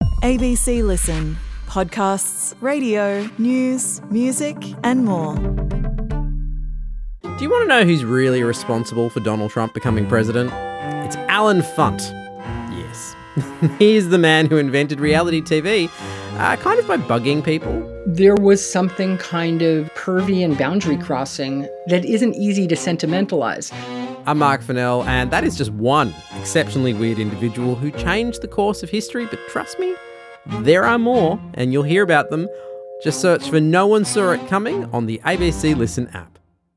ABC Listen. Podcasts, radio, news, music and more. Do you want to know who's really responsible for Donald Trump becoming president? It's Alan Funt. Yes. He's the man who invented reality TV, kind of by bugging people. There was something kind of pervy and boundary crossing that isn't easy to sentimentalize. I'm Mark Fennell, and that is just one exceptionally weird individual who changed the course of history, but trust me, there are more, and you'll hear about them. Just search for No One Saw It Coming on the ABC Listen app.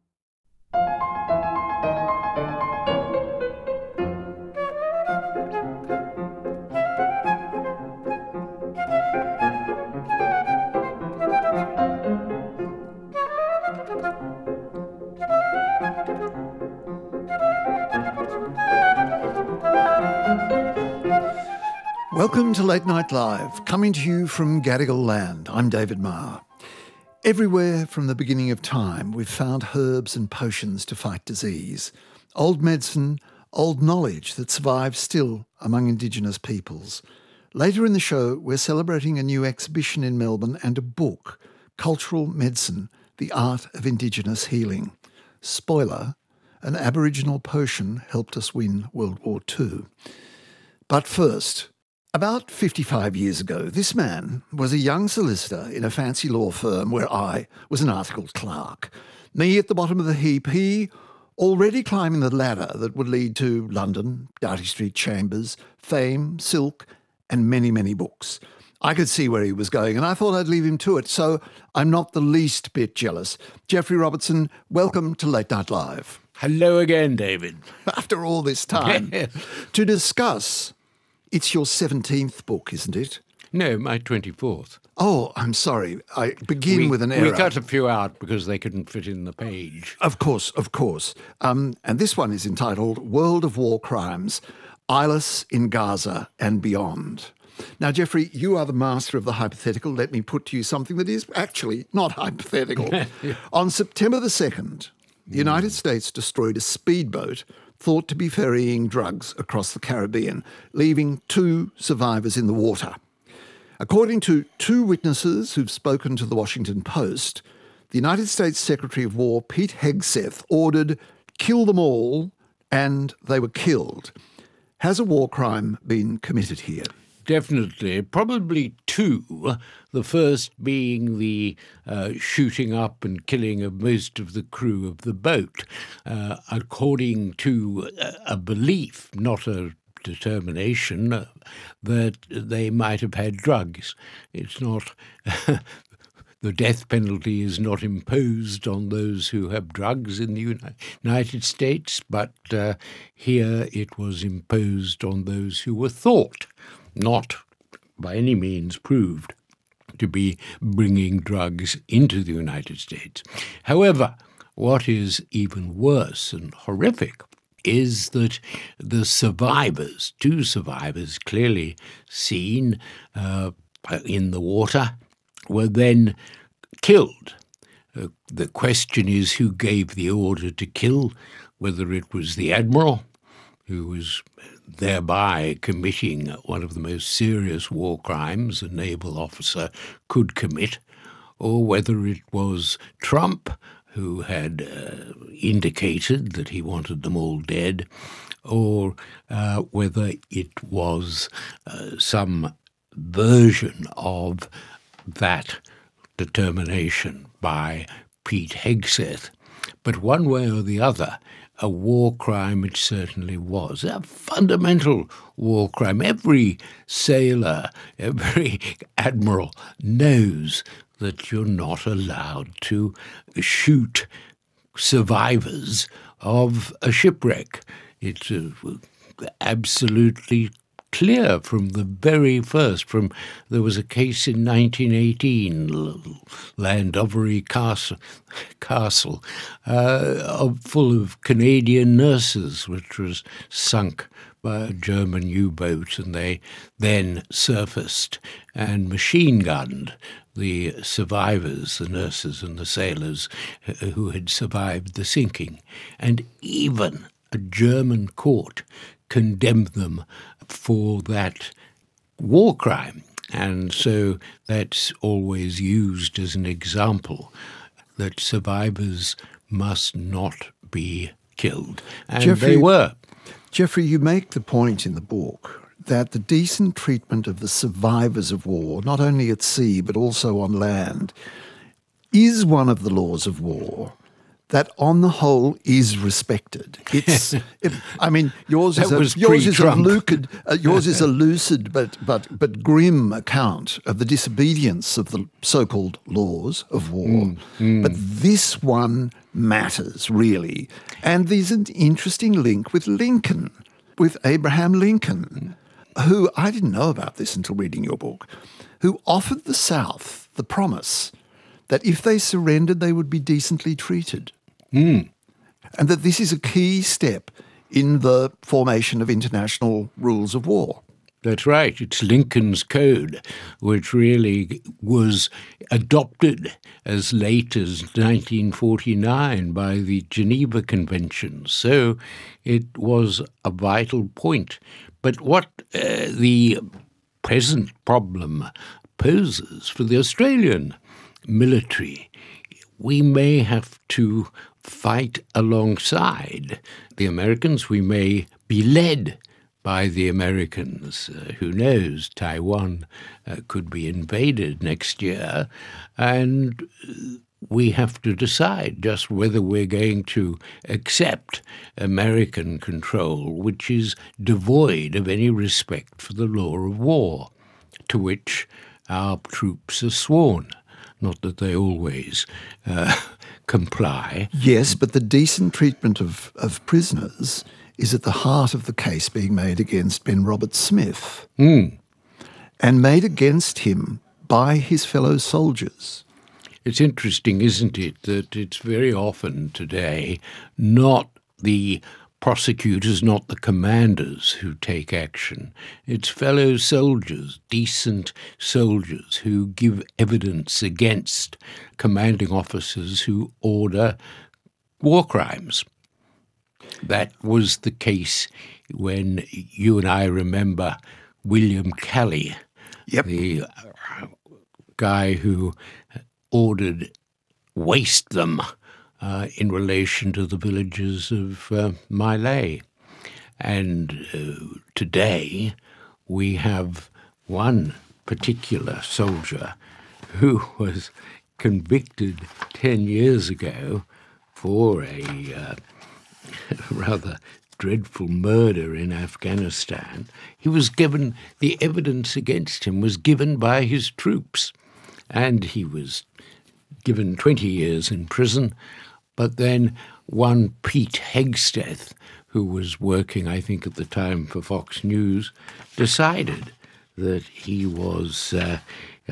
Welcome to Late Night Live, coming to you from Gadigal land. I'm David Marr. Everywhere from the beginning of time, we've found herbs and potions to fight disease. Old medicine, old knowledge that survives still among Indigenous peoples. Later in the show, we're celebrating a new exhibition in Melbourne and a book, Cultural Medicine, The Art of Indigenous Healing. Spoiler, an Aboriginal potion helped us win World War II. But first, about 55 years ago, this man was a young solicitor in a fancy law firm where I was an articled clerk. Me at the bottom of the heap, he already climbing the ladder that would lead to London, Doughty Street Chambers, fame, silk, and many, many books. I could see where he was going, and I thought I'd leave him to it, so I'm not the least bit jealous. Geoffrey Robertson, welcome to Late Night Live. Hello again, David. After all this time, to discuss... It's your 17th book, isn't it? No, my 24th. Oh, I'm sorry. I begin with an error. We cut a few out because they couldn't fit in the page. Of course. And this one is entitled World of War Crimes, Eyeless in Gaza and Beyond. Now, Geoffrey, you are the master of the hypothetical. Let me put to you something that is actually not hypothetical. Yeah. On September the 2nd, the United States destroyed a speedboat thought to be ferrying drugs across the Caribbean, leaving 2 survivors in the water. According to 2 witnesses who've spoken to the Washington Post, the United States Secretary of War, Pete Hegseth, ordered, "Kill them all," and they were killed. Has a war crime been committed here? Definitely. Probably 2. The first being the shooting up and killing of most of the crew of the boat, according to a belief, not a determination, that they might have had drugs. It's not... The death penalty is not imposed on those who have drugs in the United States, but here it was imposed on those who were thought, not by any means proved, to be bringing drugs into the United States. However, what is even worse and horrific is that the survivors, 2 survivors clearly seen in the water, were then killed. The question is who gave the order to kill, whether it was the admiral, who was thereby committing one of the most serious war crimes a naval officer could commit, or whether it was Trump, who had indicated that he wanted them all dead, or whether it was some version of that determination by Pete Hegseth. But one way or the other, a war crime it certainly was, a fundamental war crime. Every sailor, every admiral knows that you're not allowed to shoot survivors of a shipwreck. It's absolutely clear from the very first. There was a case in 1918, Llandovery Castle, full of Canadian nurses, which was sunk by a German U-boat, and they then surfaced and machine-gunned the survivors, the nurses and the sailors who had survived the sinking. And even a German court condemned them for that war crime. And so that's always used as an example that survivors must not be killed. And Geoffrey, they were. Geoffrey, you make the point in the book that the decent treatment of the survivors of war, not only at sea but also on land, is one of the laws of war that on the whole is respected. Yours is a lucid but grim account of the disobedience of the so-called laws of war. But this one matters, really. And there's an interesting link with Lincoln, with Abraham Lincoln, who, I didn't know about this until reading your book, who offered the South the promise that if they surrendered, they would be decently treated. And that this is a key step in the formation of international rules of war. That's right. It's Lincoln's Code, which really was adopted as late as 1949 by the Geneva Conventions. So it was a vital point. But what the present problem poses for the Australian military, we may have to fight alongside the Americans. We may be led by the Americans. Who knows? Taiwan could be invaded next year. And we have to decide just whether we're going to accept American control, which is devoid of any respect for the law of war, to which our troops are sworn. Not that they always comply. Yes, but the decent treatment of prisoners is at the heart of the case being made against Ben Roberts-Smith and made against him by his fellow soldiers. It's interesting, isn't it, that it's very often today not the prosecutors, not the commanders who take action. It's fellow soldiers, decent soldiers, who give evidence against commanding officers who order war crimes. That was the case when you and I remember William Calley, the guy who ordered waste them in relation to the villages of Malay. And today we have one particular soldier who was convicted 10 years ago for a rather dreadful murder in Afghanistan. He was given, the evidence against him was given by his troops, and he was given 20 years in prison. But then one Pete Hegseth, who was working, I think at the time, for Fox News, decided that he was a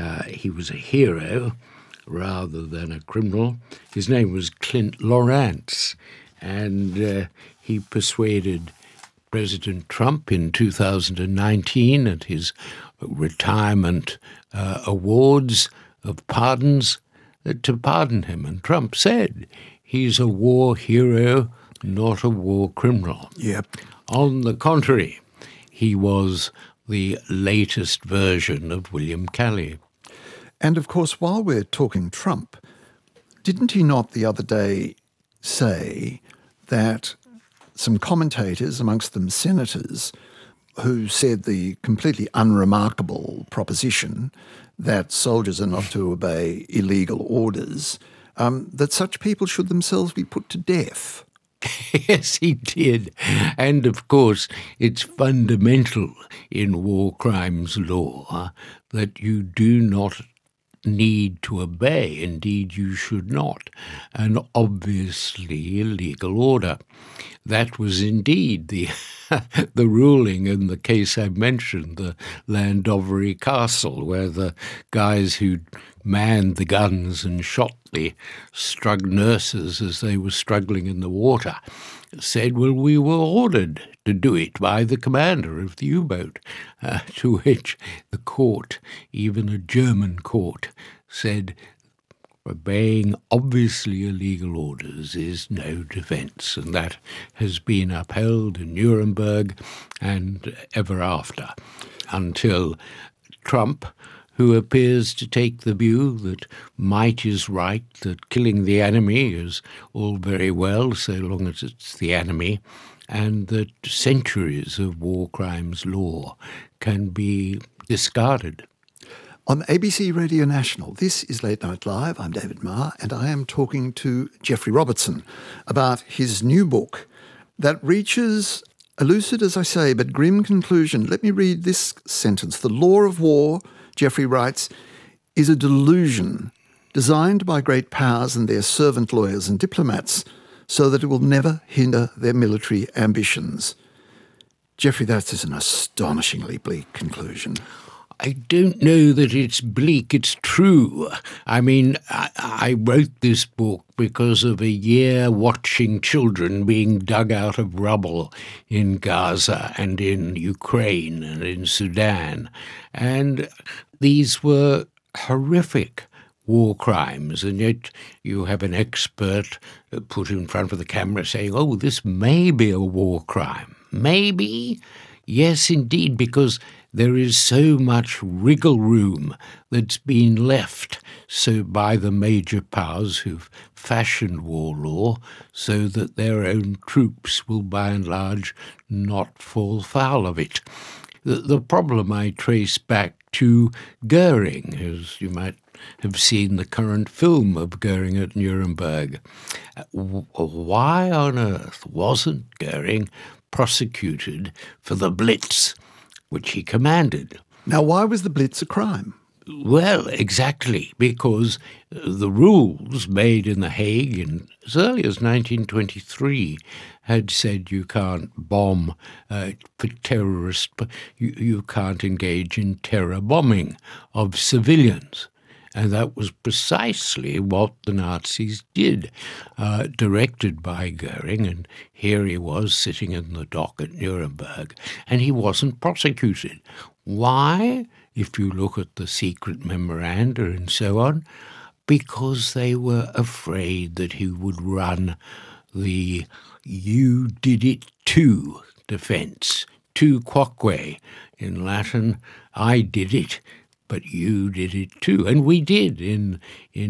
hero rather than a criminal. His name was Clint Lawrence, and he persuaded President Trump in 2019 at his retirement awards of pardons to pardon him. And Trump said he's a war hero, not a war criminal. Yep. On the contrary, he was the latest version of William Calley. And of course, while we're talking Trump, didn't he not the other day say that some commentators, amongst them senators, who said the completely unremarkable proposition that soldiers are not to obey illegal orders, that such people should themselves be put to death? Yes, he did. And of course, it's fundamental in war crimes law that you do not need to obey, indeed you should not, an obviously illegal order. That was indeed the ruling in the case I mentioned, the Llandovery Castle, where the guys who manned the guns and shot the nurses as they were struggling in the water said, well, we were ordered to do it by the commander of the U-boat, to which the court, even a German court, said obeying obviously illegal orders is no defence, and that has been upheld in Nuremberg and ever after, until Trump who appears to take the view that might is right, that killing the enemy is all very well so long as it's the enemy, and that centuries of war crimes law can be discarded. On ABC Radio National, this is Late Night Live. I'm David Marr, and I am talking to Geoffrey Robertson about his new book that reaches a lucid, as I say, but grim conclusion. Let me read this sentence. The law of war, Geoffrey writes, is a delusion designed by great powers and their servant lawyers and diplomats so that it will never hinder their military ambitions. Geoffrey, that is an astonishingly bleak conclusion. I don't know that it's bleak, it's true. I mean, I wrote this book because of a year watching children being dug out of rubble in Gaza and in Ukraine and in Sudan. And these were horrific war crimes, and yet you have an expert put in front of the camera saying, oh, this may be a war crime. Maybe? Yes, indeed, because there is so much wriggle room that's been left by the major powers who've fashioned war law so that their own troops will by and large not fall foul of it. The problem I trace back to Goering, as you might have seen the current film of Goering at Nuremberg. Why on earth wasn't Goering prosecuted for the Blitz, which he commanded? Now, why was the Blitz a crime? Well, exactly, because the rules made in The Hague as early as 1923 had said you can't bomb for terrorists, but you can't engage in terror bombing of civilians. And that was precisely what the Nazis did, directed by Goering. And here he was sitting in the dock at Nuremberg, and he wasn't prosecuted. Why? If you look at the secret memoranda and so on, because they were afraid that he would run the "you did it too" defense, tu quoque. In Latin, I did it, but you did it too. And we did in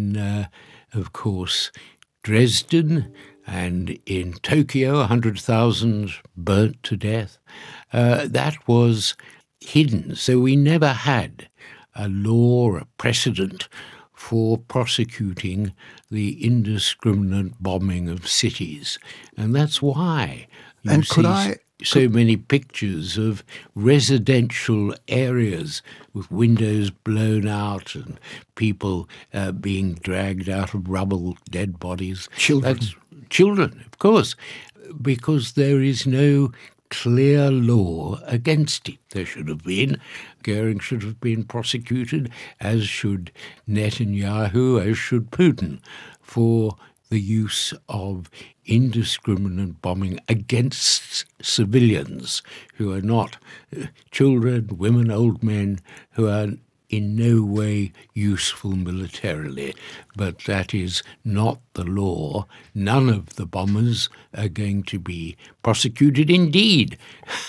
of course, Dresden and in Tokyo, 100,000 burnt to death. That was hidden. So we never had a law, a precedent for prosecuting the indiscriminate bombing of cities. And that's why you see so many pictures of residential areas with windows blown out and people being dragged out of rubble, dead bodies. Children, of course, because there is no clear law against it. There should have been. Goering should have been prosecuted, as should Netanyahu, as should Putin, for the use of indiscriminate bombing against civilians who are not children, women, old men, who are in no way useful militarily. But that is not the law. None of the bombers are going to be prosecuted. Indeed,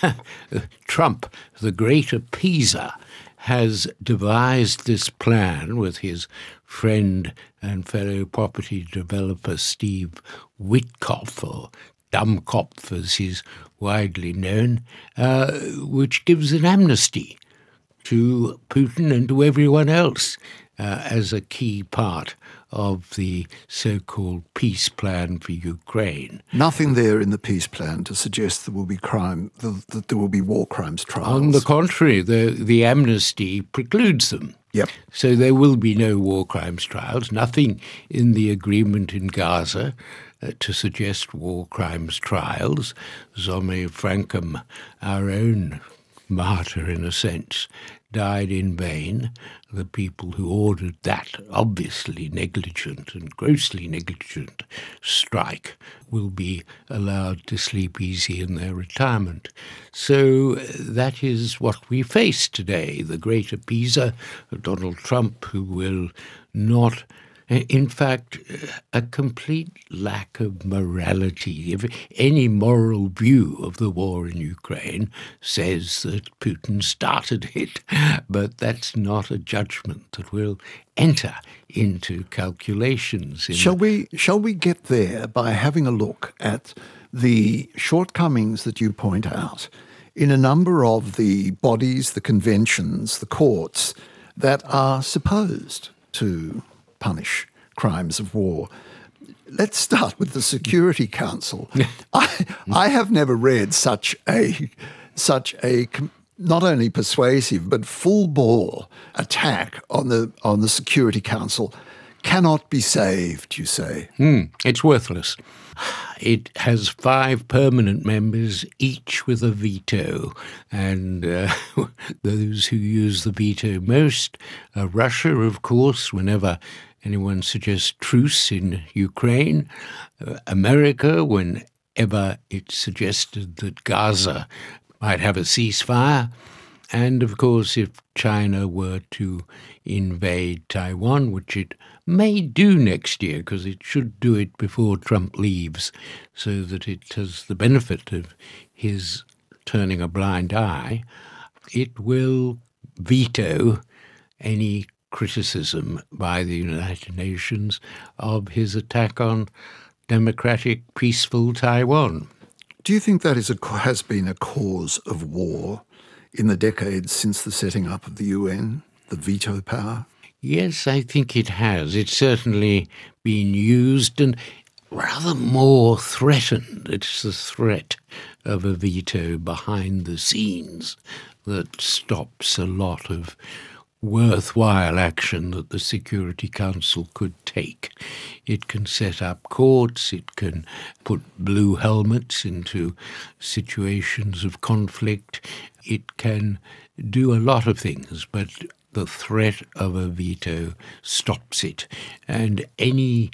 Trump, the great appeaser, has devised this plan with his friend and fellow property developer Steve Witkoff, or Dummkopf as he's widely known, which gives an amnesty to Putin and to everyone else as a key part of the so-called peace plan for Ukraine. Nothing there in the peace plan to suggest there will be that there will be war crimes trials. On the contrary, the amnesty precludes them. Yep. So there will be no war crimes trials, nothing in the agreement in Gaza to suggest war crimes trials. Zoe Frankham, our own martyr in a sense, died in vain. The people who ordered that obviously negligent and grossly negligent strike will be allowed to sleep easy in their retirement. So that is what we face today, the great appeaser, Donald Trump, who will not In fact, a complete lack of morality. If any moral view of the war in Ukraine says that Putin started it, but that's not a judgment that will enter into calculations. Shall we get there by having a look at the shortcomings that you point out in a number of the bodies, the conventions, the courts that are supposed to punish crimes of war? Let's start with the Security Council. I have never read such a not only persuasive but full-bore attack on the Security Council. Cannot be saved, you say? It's worthless. It has 5 permanent members, each with a veto, and those who use the veto most are Russia, of course, whenever anyone suggests truce in Ukraine, America, whenever it's suggested that Gaza might have a ceasefire, and of course if China were to invade Taiwan, which it may do next year, because it should do it before Trump leaves, so that it has the benefit of his turning a blind eye, it will veto any criticism by the United Nations of his attack on democratic, peaceful Taiwan. Do you think that has been a cause of war in the decades since the setting up of the UN, the veto power? Yes, I think it has. It's certainly been used and rather more threatened. It's the threat of a veto behind the scenes that stops a lot of worthwhile action that the Security Council could take. It can set up courts, it can put blue helmets into situations of conflict, it can do a lot of things, but the threat of a veto stops it. And anything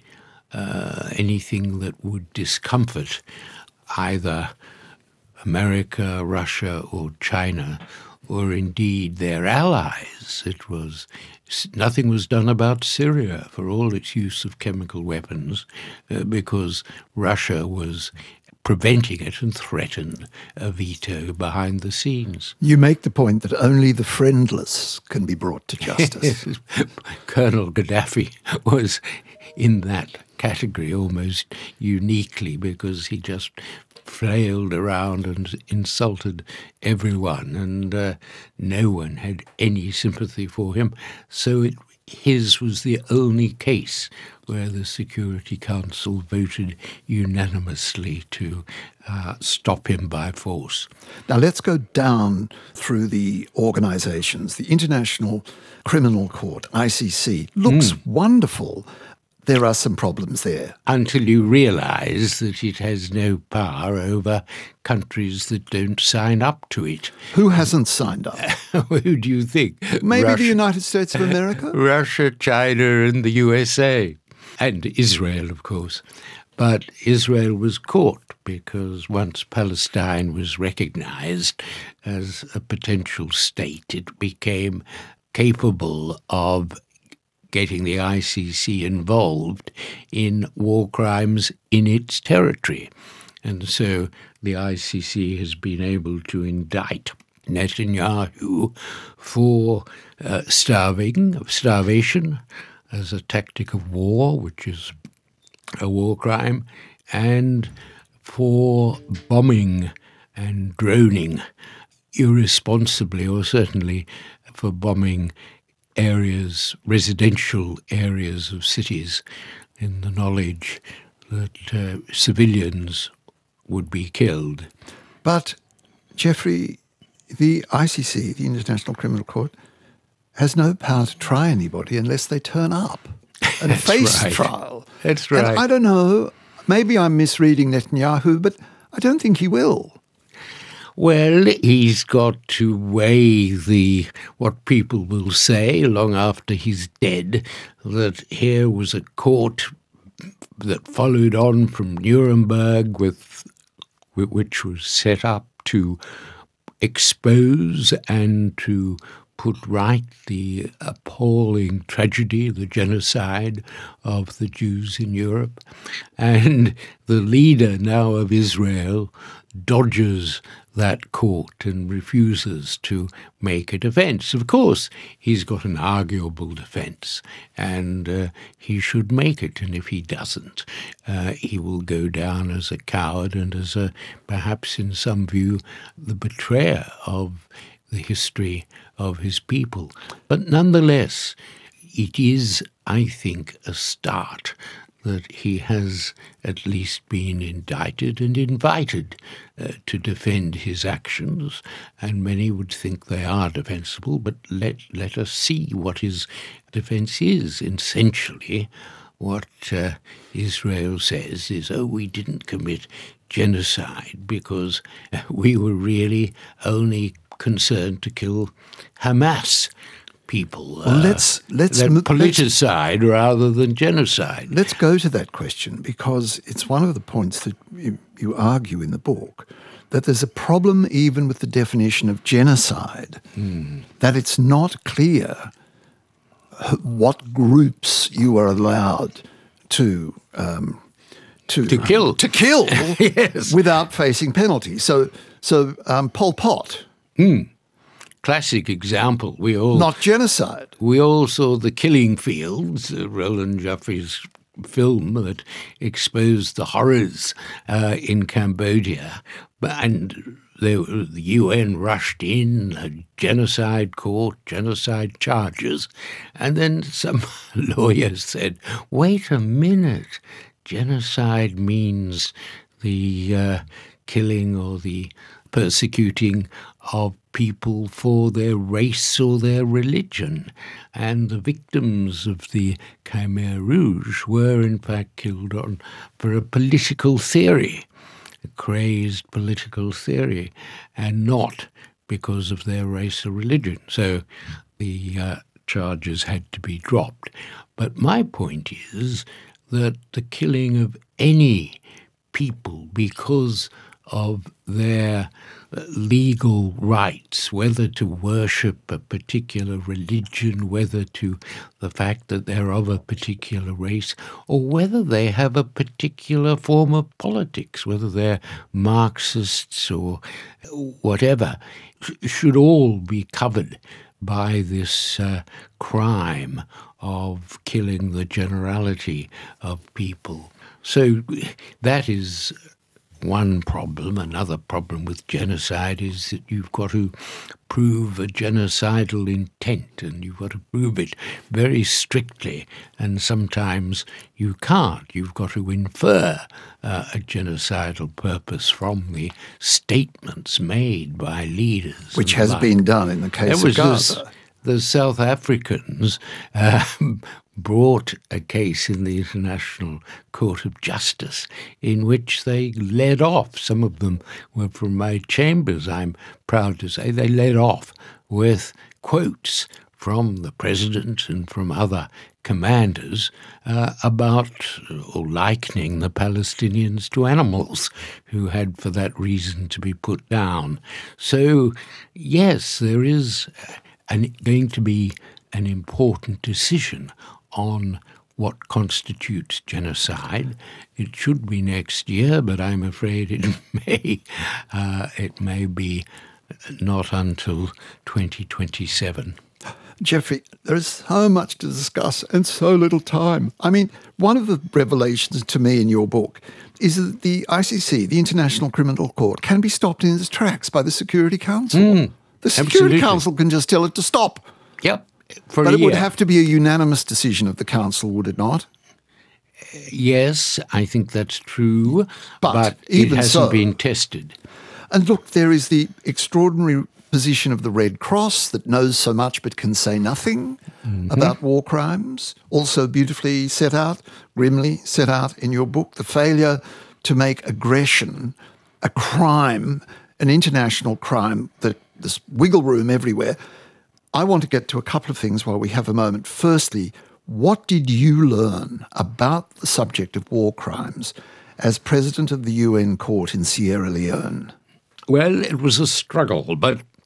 that would discomfort either America, Russia, or China, or indeed their allies. Nothing was done about Syria for all its use of chemical weapons because Russia was preventing it and threatened a veto behind the scenes. You make the point that only the friendless can be brought to justice. Colonel Gaddafi was in that category almost uniquely because he just flailed around and insulted everyone, and no one had any sympathy for him. So his was the only case where the Security Council voted unanimously to stop him by force. Now let's go down through the organisations. The International Criminal Court, ICC, looks wonderful. There are some problems there. Until you realise that it has no power over countries that don't sign up to it. Who hasn't signed up? Who do you think? Maybe Russia, the United States of America? Russia, China and the USA. And Israel, of course. But Israel was caught because once Palestine was recognised as a potential state, it became capable of getting the ICC involved in war crimes in its territory. And so the ICC has been able to indict Netanyahu for starvation as a tactic of war, which is a war crime, and for bombing and droning irresponsibly, or certainly for bombing residential areas of cities, in the knowledge that civilians would be killed. But, Geoffrey, the ICC, the International Criminal Court, has no power to try anybody unless they turn up and face trial. That's right. And I don't know, maybe I'm misreading Netanyahu, but I don't think he will. Well, he's got to weigh what people will say long after he's dead, that here was a court that followed on from Nuremberg, which was set up to expose and to put right the appalling tragedy, the genocide of the Jews in Europe. And the leader now of Israel dodges that court and refuses to make a defense. Of course, he's got an arguable defense, and he should make it. And if he doesn't, he will go down as a coward and as perhaps in some view, the betrayer of the history of his people. But nonetheless, it is, I think, a start that he has at least been indicted and invited to defend his actions, and many would think they are defensible, but let us see what his defense is. Essentially, what Israel says is, we didn't commit genocide because we were really only concerned to kill Hamas people. Let's politicide rather than genocide. Let's go to that question, because it's one of the points that you argue in the book, that there's a problem even with the definition of genocide, that it's not clear what groups you are allowed to kill yes, without facing penalty. So Pol Pot. Classic example. Not genocide. We all saw The Killing Fields, Roland Joffe's film that exposed the horrors in Cambodia. And the UN rushed in, a genocide court, genocide charges. And then some lawyers said, wait a minute, genocide means the killing or the persecuting of people for their race or their religion. And the victims of the Khmer Rouge were in fact killed for a political theory, a crazed political theory, and not because of their race or religion. So the charges had to be dropped. But my point is that the killing of any people because of their legal rights, whether to worship a particular religion, whether to the fact that they're of a particular race, or whether they have a particular form of politics, whether they're Marxists or whatever, should all be covered by this crime of killing the generality of people. So that is one problem. Another problem with genocide is that you've got to prove a genocidal intent, and you've got to prove it very strictly, and sometimes you can't. You've got to infer a genocidal purpose from the statements made by leaders. Which has been done in the case of Gaza. The South Africans brought a case in the International Court of Justice in which they led off. Some of them were from my chambers, I'm proud to say. They led off with quotes from the president and from other commanders about or likening the Palestinians to animals who had for that reason to be put down. So, yes, there is going to be an important decision on what constitutes genocide. It should be next year, but I'm afraid it may be not until 2027. Geoffrey, there is so much to discuss and so little time. I mean, one of the revelations to me in your book is that the ICC, the International Criminal Court, can be stopped in its tracks by the Security Council. The Security Council can just tell it to stop. Yep. But it would have to be a unanimous decision of the Council, would it not? Yes, I think that's true, but even it hasn't been tested. And look, there is the extraordinary position of the Red Cross that knows so much but can say nothing about war crimes, also beautifully set out, grimly set out in your book, the failure to make aggression a crime, an international crime, that there's wiggle room everywhere. I want to get to a couple of things while we have a moment. Firstly, what did you learn about the subject of war crimes as president of the UN court in Sierra Leone? Well, it was a struggle, but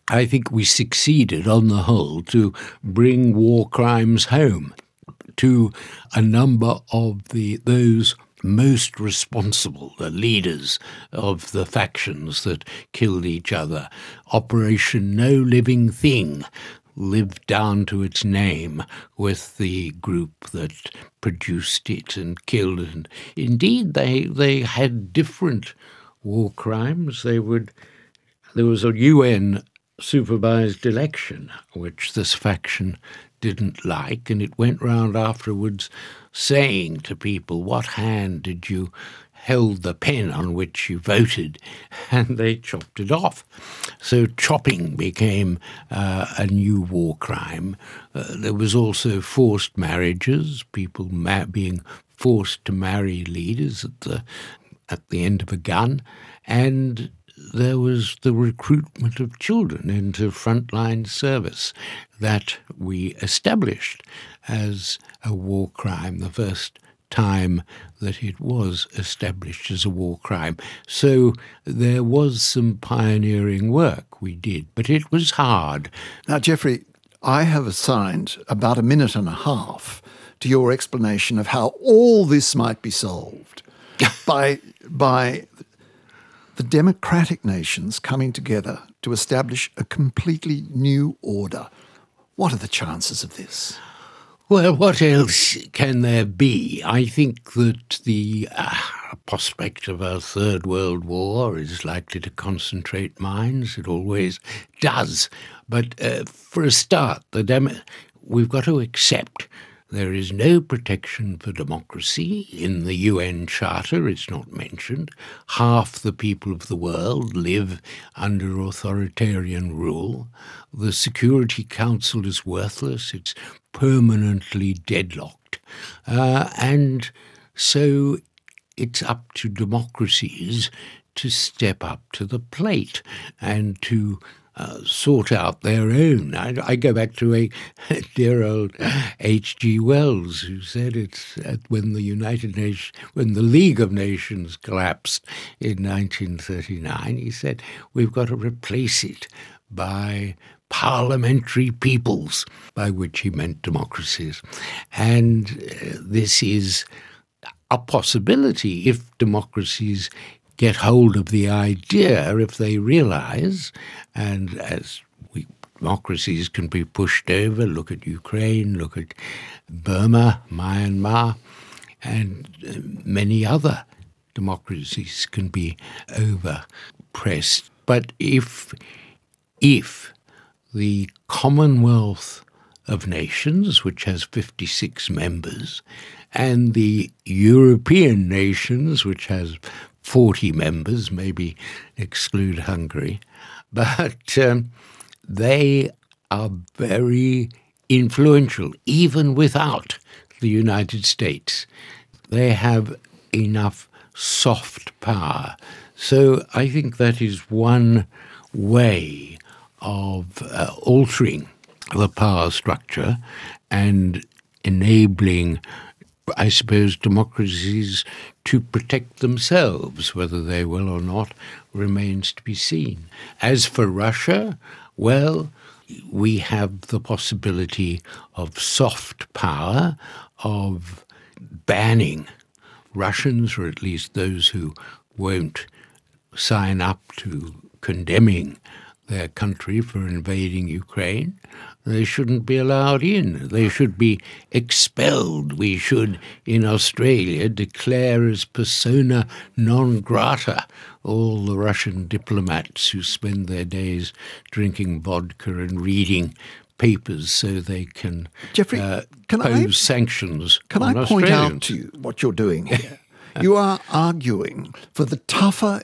I think we succeeded on the whole to bring war crimes home to a number of those most responsible, the leaders of the factions that killed each other. Operation No Living Thing lived down to its name with the group that produced it and killed it. And indeed, they had different war crimes. There was a UN supervised election, which this faction didn't like, and it went round afterwards saying to people, what hand did you held the pen on which you voted? And they chopped it off. So chopping became a new war crime. There was also forced marriages, people being forced to marry leaders at the end of a gun, and there was the recruitment of children into frontline service that we established as a war crime, the first time that it was established as a war crime. So there was some pioneering work we did, but it was hard. Now, Geoffrey, I have assigned about a minute and a half to your explanation of how all this might be solved by the democratic nations coming together to establish a completely new order. What are the chances of this? Well, what else can there be? I think that the prospect of a Third World War is likely to concentrate minds. It always does. But for a start, we've got to accept there is no protection for democracy in the UN Charter. It's not mentioned. Half the people of the world live under authoritarian rule. The Security Council is worthless. It's permanently deadlocked. And so it's up to democracies to step up to the plate and to sort out their own. I go back to a dear old H.G. Wells, who said when the League of Nations collapsed in 1939, he said, we've got to replace it by parliamentary peoples, by which he meant democracies. And this is a possibility if democracies get hold of the idea, if they realize, and as democracies can be pushed over, look at Ukraine, look at Burma, Myanmar, and many other democracies can be overpressed. But if the Commonwealth of Nations, which has 56 members, and the European nations, which has 40 members, maybe exclude Hungary, but they are very influential, even without the United States. They have enough soft power. So I think that is one way of altering the power structure and enabling, I suppose, democracies to protect themselves. Whether they will or not remains to be seen. As for Russia, well, we have the possibility of soft power, of banning Russians, or at least those who won't sign up to condemning their country for invading Ukraine. They shouldn't be allowed in. They should be expelled. We should, in Australia, declare as persona non grata all the Russian diplomats who spend their days drinking vodka and reading papers so they can Geoffrey, pose sanctions on Can I Australians. point out to you what you're doing here? You are arguing for the tougher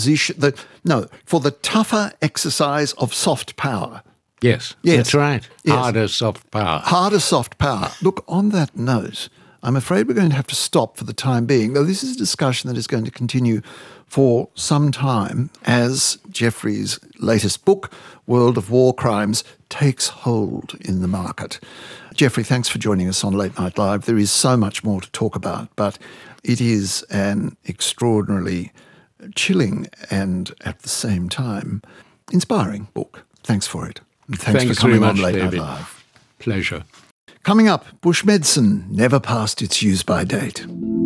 for the tougher exercise of soft power. Yes, that's right. Yes. Harder soft power. Harder soft power. Look, on that note, I'm afraid we're going to have to stop for the time being, though this is a discussion that is going to continue for some time as Geoffrey's latest book, World of War Crimes, takes hold in the market. Geoffrey, thanks for joining us on Late Night Live. There is so much more to talk about, but it is an extraordinarily chilling and, at the same time, inspiring book. Thanks for it. And thanks Thanks for coming very on much, Late David. Night Live. Pleasure. Coming up, bush medicine never past its use-by date.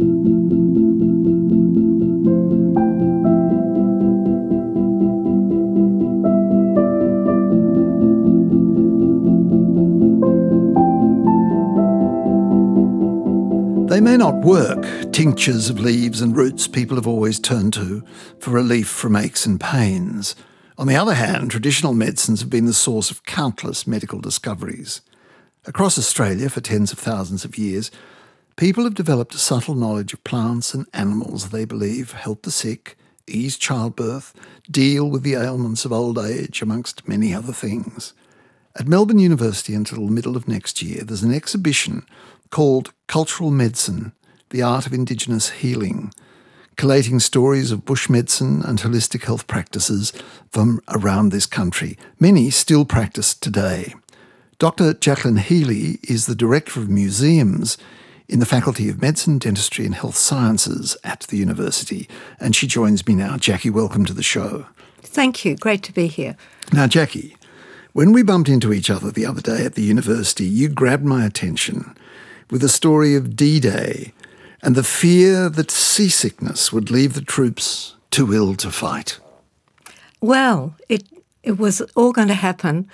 They may not work, tinctures of leaves and roots people have always turned to for relief from aches and pains. On the other hand, traditional medicines have been the source of countless medical discoveries. Across Australia for tens of thousands of years, people have developed a subtle knowledge of plants and animals they believe help the sick, ease childbirth, deal with the ailments of old age, amongst many other things. At Melbourne University until the middle of next year, there's an exhibition called Cultural Medicine, the Art of Indigenous Healing, collating stories of bush medicine and holistic health practices from around this country, many still practiced today. Dr. Jacqueline Healy is the Director of Museums in the Faculty of Medicine, Dentistry and Health Sciences at the university, and she joins me now. Jackie, welcome to the show. Thank you. Great to be here. Now, Jackie, when we bumped into each other the other day at the university, you grabbed my attention with a story of D-Day and the fear that seasickness would leave the troops too ill to fight. Well, it was all going to happen,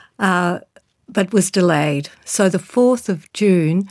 but was delayed. So the 4th of June,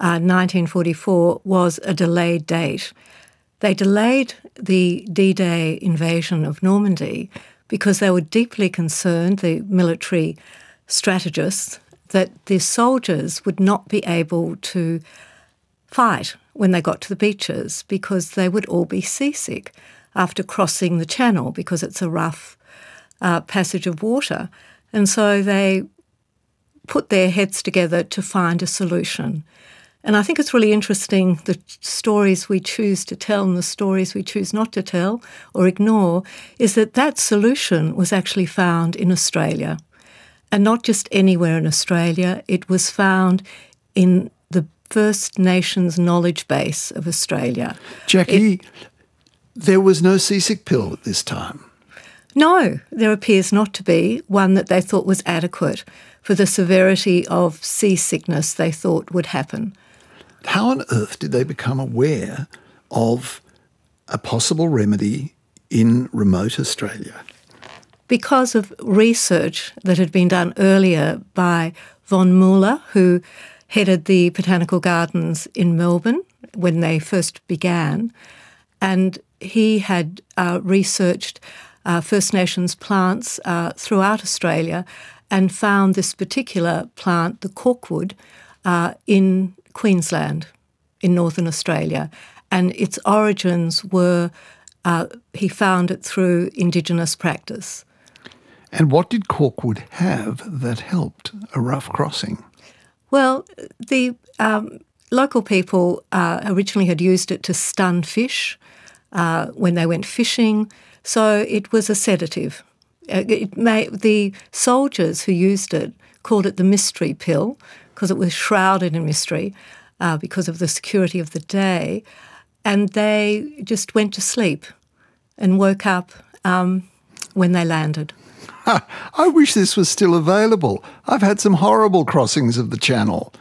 1944, was a delayed date. They delayed the D-Day invasion of Normandy because they were deeply concerned, the military strategists, that the soldiers would not be able to fight when they got to the beaches because they would all be seasick after crossing the channel because it's a rough passage of water. And so they put their heads together to find a solution. And I think it's really interesting, the stories we choose to tell and the stories we choose not to tell or ignore, is that that solution was actually found in Australia. And not just anywhere in Australia, it was found in the First Nations knowledge base of Australia. Jackie, there was no seasick pill at this time. No, there appears not to be one that they thought was adequate for the severity of seasickness they thought would happen. How on earth did they become aware of a possible remedy in remote Australia? Because of research that had been done earlier by von Mueller, who headed the Botanical Gardens in Melbourne when they first began, and he had researched First Nations plants throughout Australia and found this particular plant, the corkwood, in Queensland, in northern Australia. And its origins were, he found it through Indigenous practice. And what did corkwood have that helped a rough crossing? Well, the local people originally had used it to stun fish when they went fishing, so it was a sedative. The soldiers who used it called it the mystery pill because it was shrouded in mystery because of the security of the day, and they just went to sleep and woke up when they landed. I wish this was still available. I've had some horrible crossings of the Channel.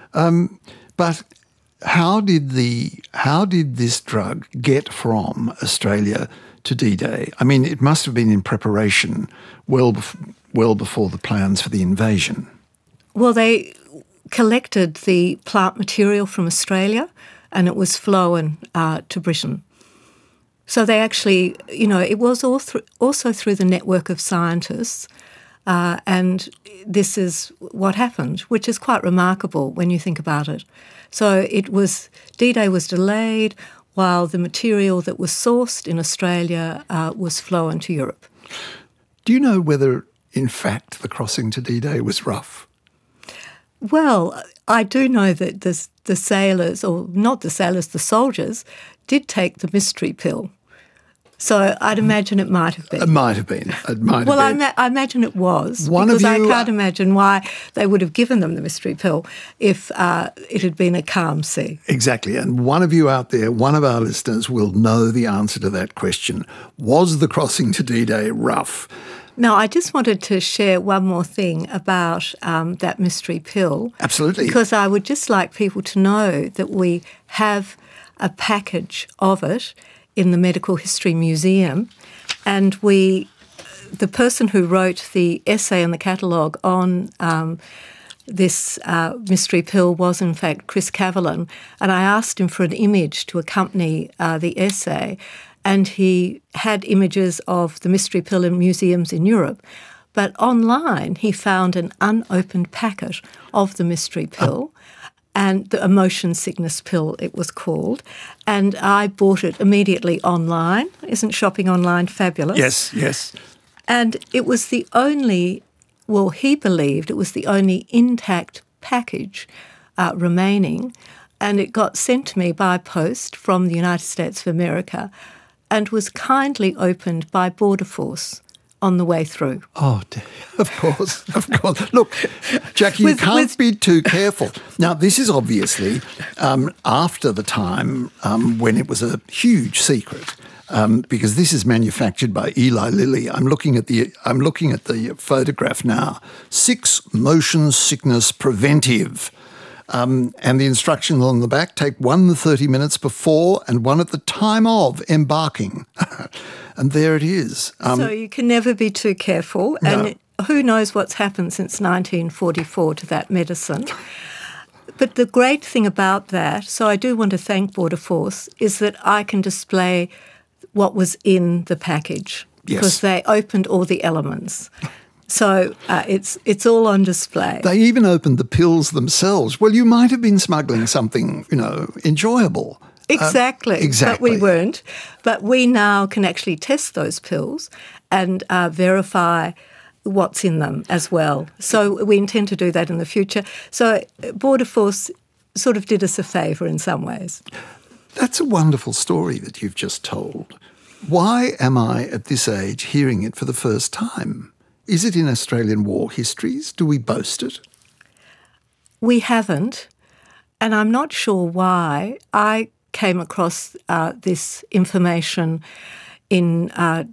But how did this drug get from Australia to D-Day? I mean, it must have been in preparation well before the plans for the invasion. Well, they collected the plant material from Australia and it was flown to Britain. So they actually, it was also through the network of scientists, and this is what happened, which is quite remarkable when you think about it. So D-Day was delayed while the material that was sourced in Australia was flown to Europe. Do you know whether, in fact, the crossing to D-Day was rough? Well, I do know that the sailors, or not the sailors, the soldiers, did take the mystery pill. So I'd imagine it might have been. It might have been. Well, I imagine it was. I can't imagine why they would have given them the mystery pill if it had been a calm sea. Exactly. And one of you out there, one of our listeners, will know the answer to that question. Was the crossing to D-Day rough? Now, I just wanted to share one more thing about that mystery pill. Absolutely. Because I would just like people to know that we have a package of it in the Medical History Museum, and the person who wrote the essay in the catalogue on this mystery pill was, in fact, Chris Cavillon, and I asked him for an image to accompany the essay, and he had images of the mystery pill in museums in Europe. But online, he found an unopened packet of the mystery pill, and the motion sickness pill it was called, and I bought it immediately online. Isn't shopping online fabulous? Yes, yes. And it was the only, well, he believed it was the only intact package remaining, and it got sent to me by post from the United States of America and was kindly opened by Border Force on the way through. Oh, of course, of course. Look, Jackie, you can't be too careful. Now, this is obviously after the time when it was a huge secret, because this is manufactured by Eli Lilly. I'm looking at the photograph now. 6 motion sickness preventive. And the instructions on the back: take 1 to 30 minutes before and 1 at the time of embarking. And there it is. So you can never be too careful. No. And who knows what's happened since 1944 to that medicine. But the great thing about that, so I do want to thank Border Force, is that I can display what was in the package. Yes. Because they opened all the elements. So it's all on display. They even opened the pills themselves. Well, you might have been smuggling something, enjoyable. Exactly. Exactly. But we weren't. But we now can actually test those pills and verify what's in them as well. So we intend to do that in the future. So Border Force sort of did us a favour in some ways. That's a wonderful story that you've just told. Why am I at this age hearing it for the first time? Is it in Australian war histories? Do we boast it? We haven't, and I'm not sure why. I came across this information in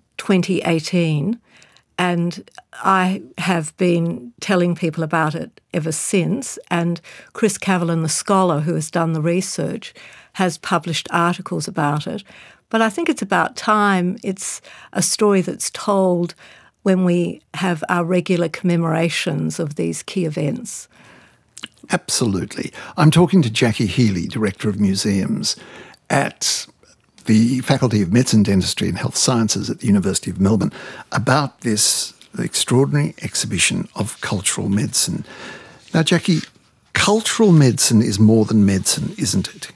2018, and I have been telling people about it ever since. And Chris Cavillon, the scholar who has done the research, has published articles about it. But I think it's about time. It's a story that's told when we have our regular commemorations of these key events. Absolutely. I'm talking to Jackie Healy, Director of Museums at the Faculty of Medicine, Dentistry and Health Sciences at the University of Melbourne, about this extraordinary exhibition of cultural medicine. Now, Jackie, cultural medicine is more than medicine, isn't it?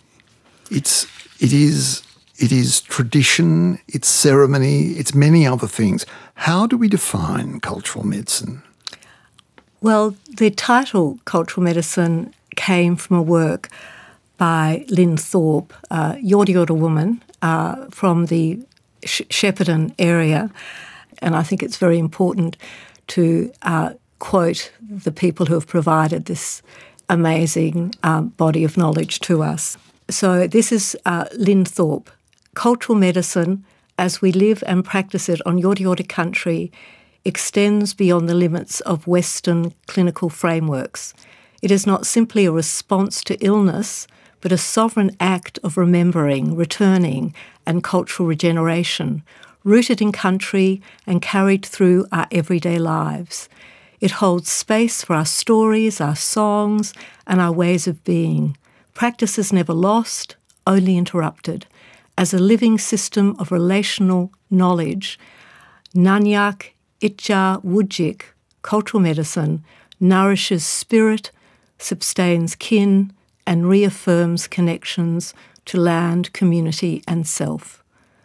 It is tradition, it's ceremony, it's many other things. How do we define cultural medicine? Well, the title cultural medicine came from a work by Lynn Thorpe, a Yorta Yorta woman from the Shepparton area. And I think it's very important to quote the people who have provided this amazing body of knowledge to us. So this is Lynn Thorpe. Cultural medicine, as we live and practice it on Yorta Yorta country, extends beyond the limits of Western clinical frameworks. It is not simply a response to illness, but a sovereign act of remembering, returning, and cultural regeneration, rooted in country and carried through our everyday lives. It holds space for our stories, our songs, and our ways of being. Practices never lost, only interrupted. As a living system of relational knowledge, Nanyak Itja Wujik, cultural medicine, nourishes spirit, sustains kin, and reaffirms connections to land, community, and self.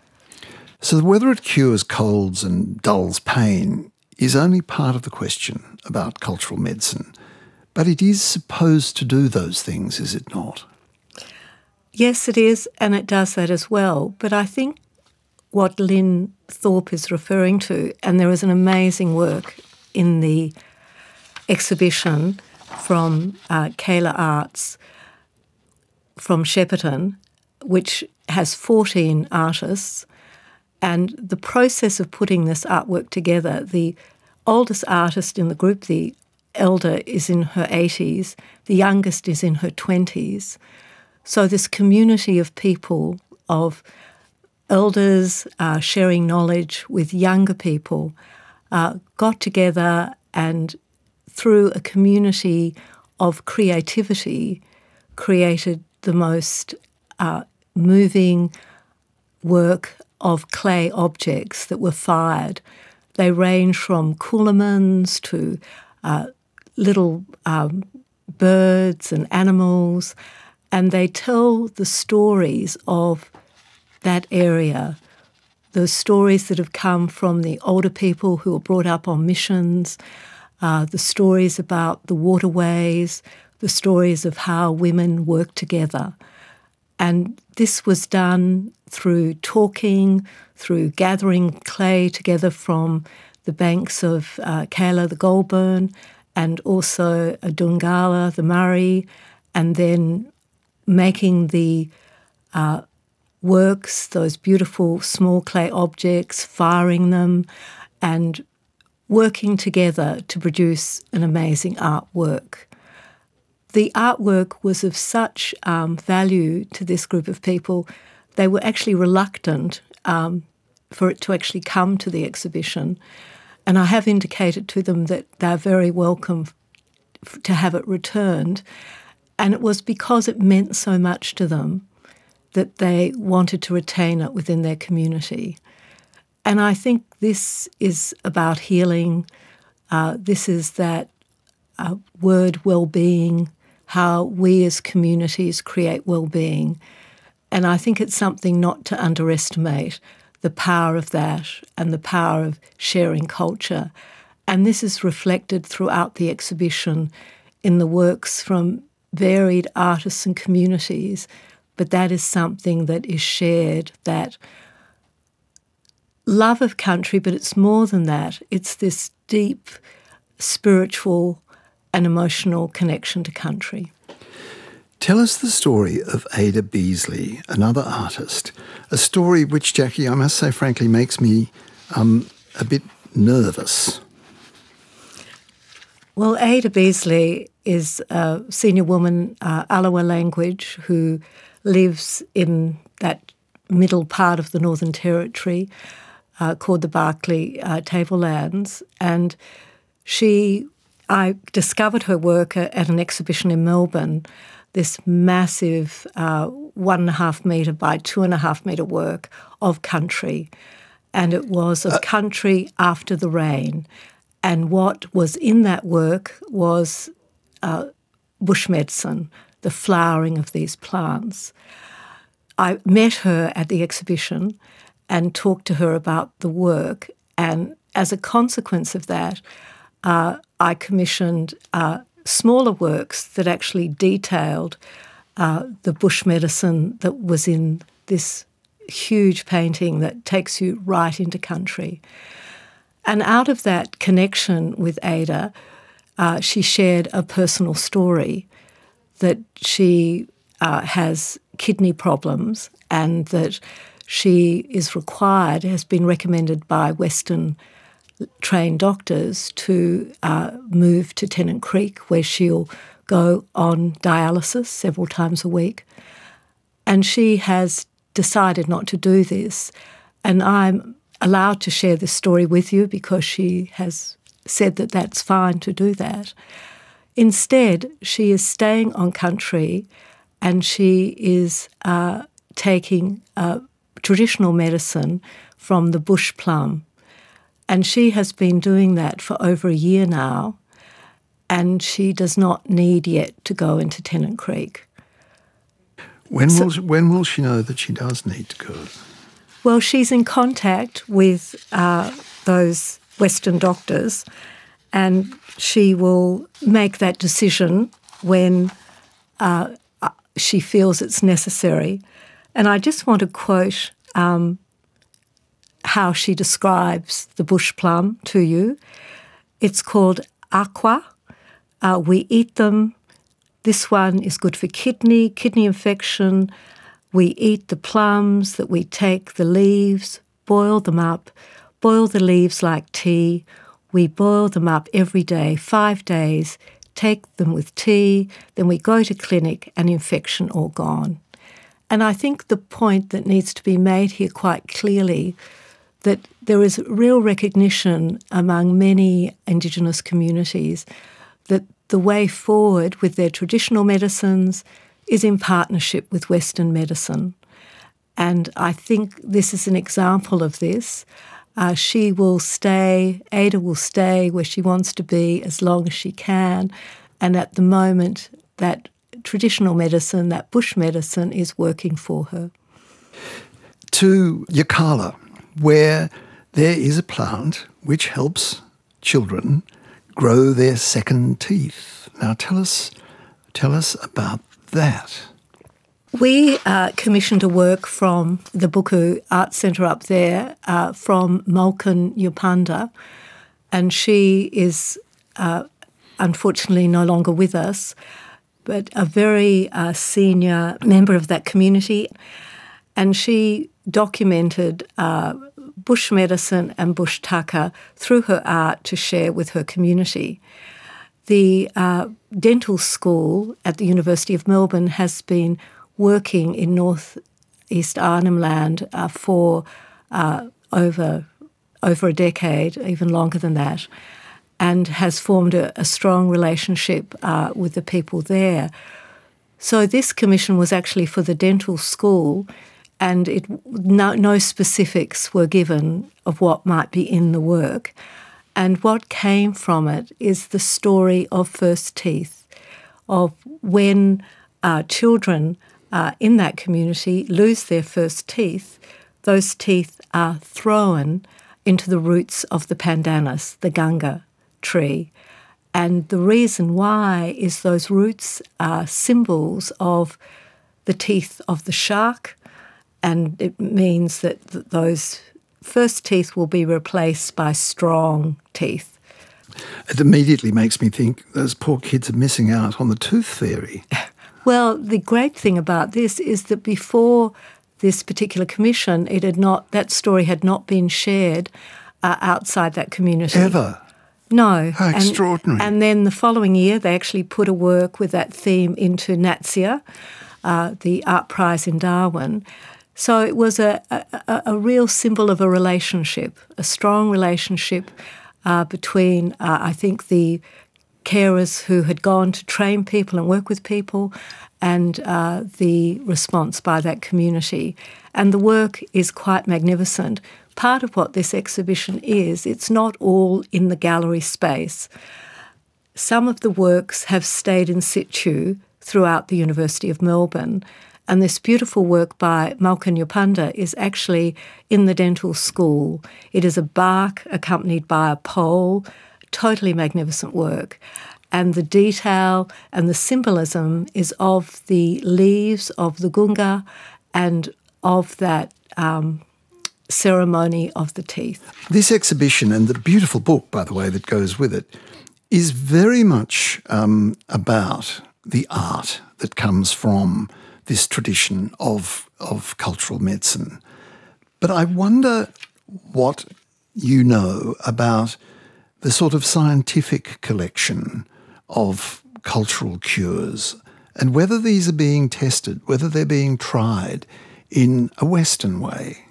So whether it cures colds and dulls pain is only part of the question about cultural medicine. But it is supposed to do those things, is it not? Yes, it is, and it does that as well. But I think what Lynn Thorpe is referring to, and there is an amazing work in the exhibition from Kayla Arts from Shepparton, which has 14 artists, And the process of putting this artwork together, the oldest artist in the group, the elder, is in her 80s, the youngest is in her 20s. So this community of people, of elders sharing knowledge with younger people, got together and through a community of creativity created the most moving work of clay objects that were fired. They range from coolamans to little birds and animals, and they tell the stories of that area, the stories that have come from the older people who were brought up on missions, the stories about the waterways, the stories of how women work together. And this was done through talking, through gathering clay together from the banks of Kayla, the Goulburn, and also Dungala, the Murray, and then making the works, those beautiful small clay objects, firing them, and working together to produce an amazing artwork. The artwork was of such value to this group of people, they were actually reluctant for it to actually come to the exhibition. And I have indicated to them that they're very welcome to have it returned. And it was because it meant so much to them that they wanted to retain it within their community. And I think this is about healing. This is that word well-being, how we as communities create well-being. And I think it's something not to underestimate, the power of that and the power of sharing culture. And this is reflected throughout the exhibition in the works from varied artists and communities, but that is something that is shared, that love of country, but it's more than that. It's this deep spiritual and emotional connection to country. Tell us the story of Ada Beasley, another artist, a story which, Jackie, I must say frankly, makes me a bit nervous. Well, Ada Beasley is a senior woman, Alawa language, who lives in that middle part of the Northern Territory called the Barkly Tablelands. And I discovered her work at an exhibition in Melbourne, this massive 1.5 metre by 2.5 metre work of country. And it was of country after the rain. And what was in that work was bush medicine, the flowering of these plants. I met her at the exhibition and talked to her about the work. And as a consequence of that, I commissioned smaller works that actually detailed the bush medicine that was in this huge painting that takes you right into country. And out of that connection with Ada, she shared a personal story that she has kidney problems and that she is required, has been recommended by Western trained doctors to move to Tennant Creek, where she'll go on dialysis several times a week. And she has decided not to do this. And I'm allowed to share this story with you because she has said that that's fine to do that. Instead, she is staying on country and she is taking traditional medicine from the bush plum. And she has been doing that for over a year now, and she does not need yet to go into Tennant Creek. When will she know that she does need to go? Well, she's in contact with those Western doctors, and she will make that decision when she feels it's necessary. And I just want to quote how she describes the bush plum to you. It's called aqua. We eat them. This one is good for kidney infection. We eat the plums that we take, the leaves, boil them up, boil the leaves like tea. We boil them up every day, 5 days, take them with tea, then we go to clinic and infection all gone. And I think the point that needs to be made here quite clearly that there is real recognition among many Indigenous communities that the way forward with their traditional medicines is in partnership with Western medicine. And I think this is an example of this. She will stay, Ada will stay where she wants to be as long as she can. And at the moment, that traditional medicine, that bush medicine, is working for her. To Yirrkala, where there is a plant which helps children grow their second teeth. Now tell us about that. We commissioned a work from the Buku Art Centre up there from Malcolm Yupanda, and she is unfortunately no longer with us, but a very senior member of that community. And she documented bush medicine and bush tucker through her art to share with her community. The dental school at the University of Melbourne has been working in North East Arnhem Land for over a decade, even longer than that, and has formed a strong relationship with the people there. So this commission was actually for the dental school, and no specifics were given of what might be in the work. And what came from it is the story of first teeth, of when children in that community lose their first teeth, those teeth are thrown into the roots of the pandanus, the gunga tree. And the reason why is those roots are symbols of the teeth of the shark, and it means that those first teeth will be replaced by strong teeth. It immediately makes me think those poor kids are missing out on the tooth fairy. Well, the great thing about this is that before this particular commission, that story had not been shared outside that community. Ever? No. How extraordinary. And then the following year, they actually put a work with that theme into NATSIA, the art prize in Darwin. So it was a real symbol of a relationship, a strong relationship between, I think, the carers who had gone to train people and work with people and the response by that community. And the work is quite magnificent. Part of what this exhibition is, it's not all in the gallery space. Some of the works have stayed in situ throughout the University of Melbourne, and this beautiful work by Malcolm Yupanda is actually in the dental school. It is a bark accompanied by a pole, totally magnificent work. And the detail and the symbolism is of the leaves of the gunga and of that ceremony of the teeth. This exhibition and the beautiful book, by the way, that goes with it, is very much about the art that comes from this tradition of cultural medicine. But I wonder what you know about the sort of scientific collection of cultural cures and whether these are being tested, whether they're being tried in a Western way.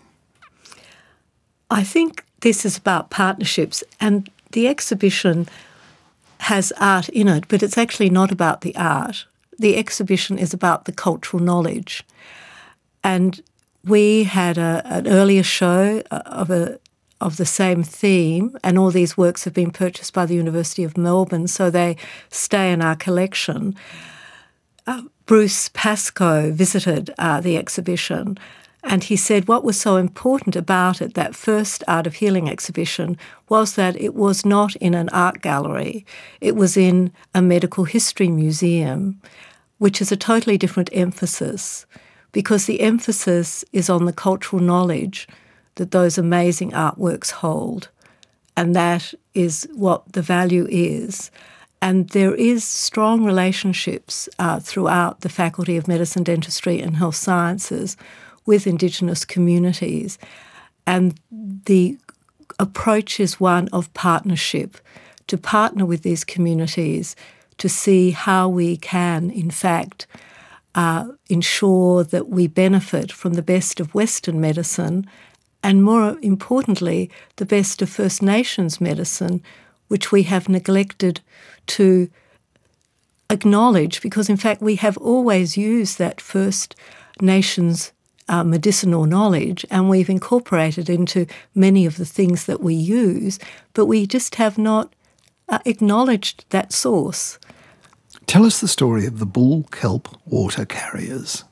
I think this is about partnerships, and the exhibition has art in it, but it's actually not about the art. The exhibition is about the cultural knowledge. And we had an earlier show of the same theme, and all these works have been purchased by the University of Melbourne, so they stay in our collection. Bruce Pascoe visited the exhibition, and he said what was so important about it, that first Art of Healing exhibition, was that it was not in an art gallery. It was in a medical history museum, which is a totally different emphasis, because the emphasis is on the cultural knowledge that those amazing artworks hold, and that is what the value is. And there is strong relationships throughout the Faculty of Medicine, Dentistry and Health Sciences with Indigenous communities. And the approach is one of partnership, to partner with these communities to see how we can, in fact, ensure that we benefit from the best of Western medicine and, more importantly, the best of First Nations medicine, which we have neglected to acknowledge, because in fact we have always used that First Nations medicinal knowledge and we've incorporated into many of the things that we use, but we just have not acknowledged that source. Tell us the story of the bull kelp water carriers.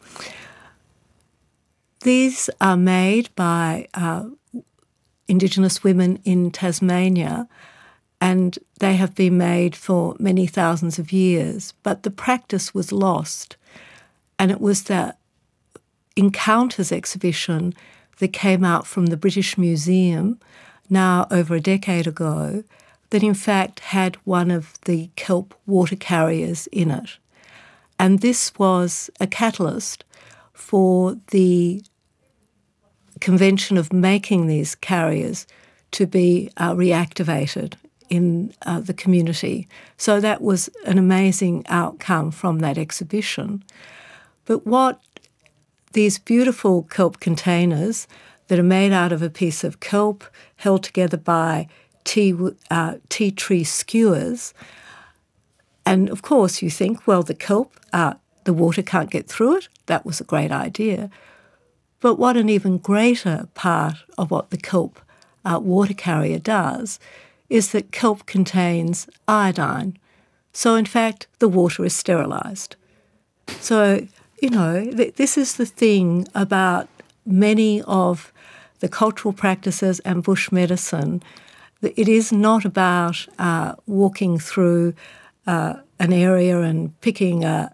These are made by Indigenous women in Tasmania, and they have been made for many thousands of years, but the practice was lost. And it was the Encounters exhibition that came out from the British Museum now over a decade ago that in fact had one of the kelp water carriers in it. And this was a catalyst for the convention of making these carriers to be reactivated in the community. So that was an amazing outcome from that exhibition. But what these beautiful kelp containers that are made out of a piece of kelp held together by tea tree skewers, and of course you think, well, the kelp, the water can't get through it. That was a great idea. But what an even greater part of what the kelp water carrier does is that kelp contains iodine. So in fact, the water is sterilised. So, you know, this is the thing about many of the cultural practices and bush medicine. It is not about walking through an area and picking a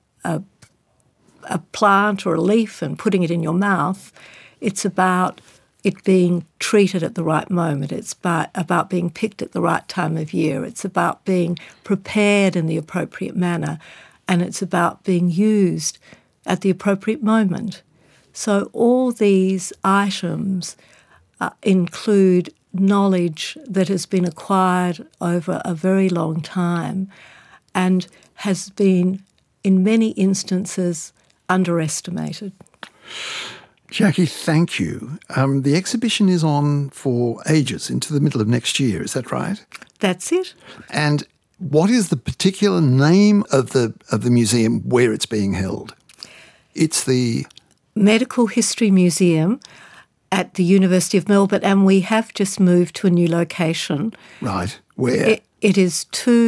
plant or a leaf and putting it in your mouth. It's about it being treated at the right moment. It's about being picked at the right time of year. It's about being prepared in the appropriate manner, and it's about being used at the appropriate moment. So all these items include knowledge that has been acquired over a very long time and has been, in many instances, underestimated. Jackie, thank you. The exhibition is on for ages, into the middle of next year, is that right? That's it. And what is the particular name of the museum where it's being held? It's the Medical History Museum at the University of Melbourne, and we have just moved to a new location. Right. Where? It is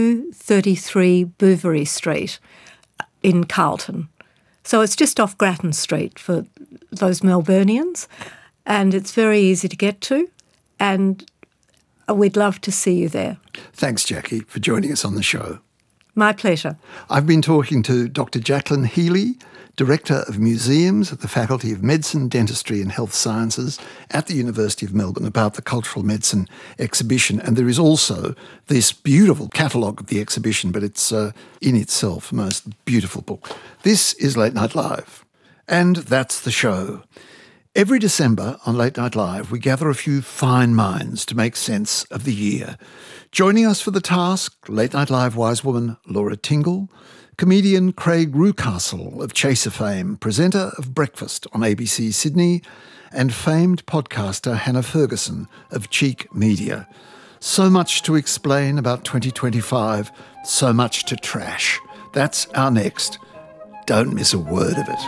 233 Bouverie Street in Carlton. So it's just off Grattan Street for those Melburnians, and it's very easy to get to, and we'd love to see you there. Thanks, Jackie, for joining us on the show. My pleasure. I've been talking to Dr. Jacqueline Healy, Director of Museums at the Faculty of Medicine, Dentistry and Health Sciences at the University of Melbourne, about the Cultural Medicine exhibition. And there is also this beautiful catalogue of the exhibition, but it's in itself a most beautiful book. This is Late Night Live, and that's the show. Every December on Late Night Live, we gather a few fine minds to make sense of the year. Joining us for the task, Late Night Live wise woman Laura Tingle, comedian Craig Rucastle of Chaser fame, presenter of Breakfast on ABC Sydney, and famed podcaster Hannah Ferguson of Cheek Media. So much to explain about 2025, so much to trash. That's our next. Don't miss a word of it.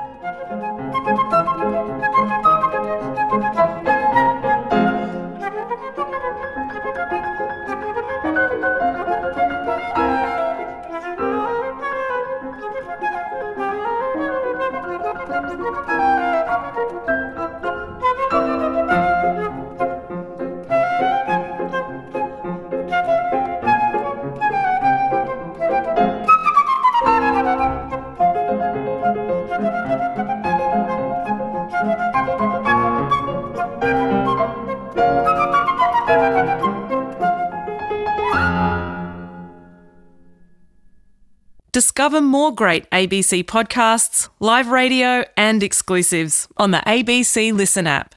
Discover more great ABC podcasts, live radio and exclusives on the ABC Listen app.